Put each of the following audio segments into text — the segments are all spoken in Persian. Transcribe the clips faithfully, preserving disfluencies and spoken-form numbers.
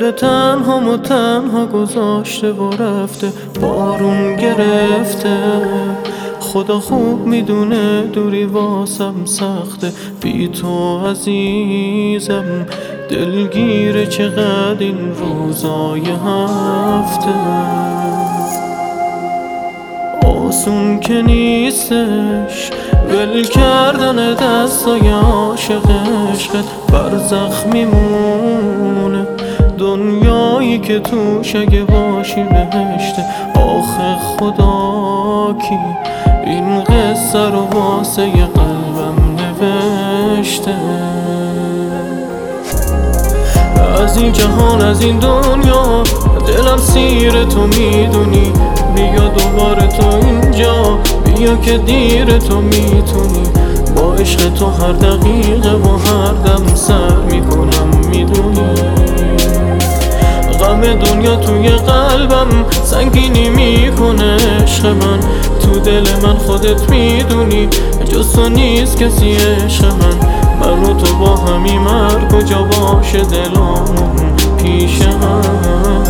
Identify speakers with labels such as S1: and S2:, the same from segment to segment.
S1: دل تنها و تنها گذاشته و رفته، بارون گرفته. خدا خوب میدونه دوری واسم سخته، بی تو عزیزم دلگیره چقدر این روزای هفته. آسون که نیستش ول کردن دستای عاشق عشقت، برزخ میمونه دنیایی که توش اگه باشی بهشته. آخه خدا کی این قصه رو واسه قلبم نوشته؟ از این جهان از این دنیا دلم سیر تو میدونی، بیا دوباره تو اینجا، بیا که دیر تو میتونی. با عشق تو هر دقیقه و هر دم سر میکنم میدونی. غم دنیا توی قلبم سنگینی میکنه عشق من، تو دل من خودت میدونی جز تو نیست کسی عشق من. من و تو با همیم هر کجا باشه دلامون پیش هم.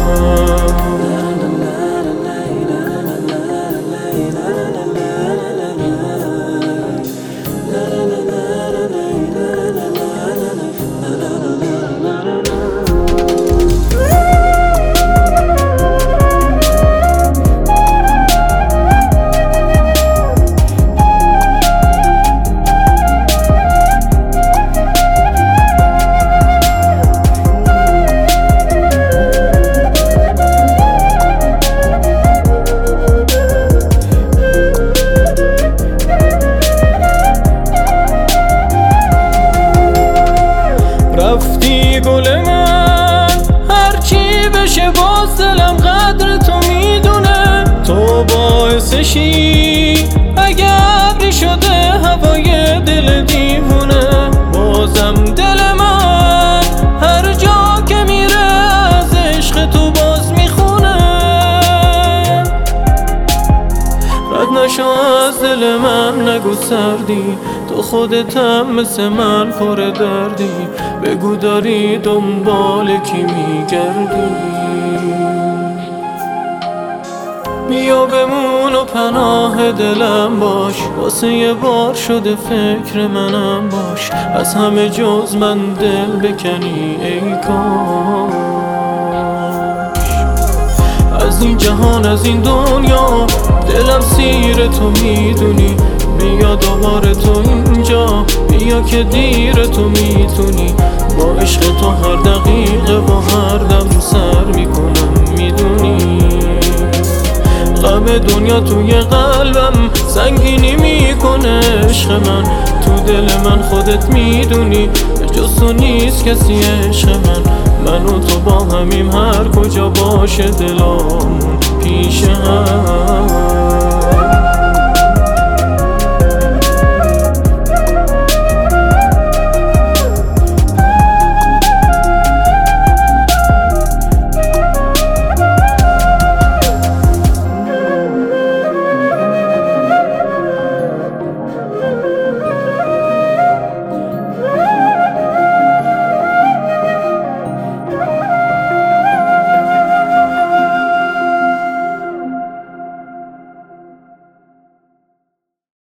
S1: رفتی گل من هرچی بشه باز دلم قدر تو میدونه. تو باعثشی اگه ابری شده هوای دل دیوونه. بازم دل من هر جا که میره از عشق تو باز میخونه. رد نشو از دل من نگو سردی، تو خودتم مثل من پر دردی. بگو داری دنبال کی میگردی؟ بیا بمون و پناه دلم باش، واسه یه بار شده فکر منم باش. از همه جز من دل بکنی ای کاش. از این جهان از این دنیا دلم سیر تو میدونی، بیا دوباره تو اینجا، بیا که دیر تو میتونی. با عشق تو هر دقیقه و هر دم سر میکنم میدونی. غم دنیا توی قلبم سنگینی میکنه عشق من، تو دل من خودت میدونی جز تو نیست کسی عشق من. من و تو با همیم هر کجا باشه دلامون پیش هم.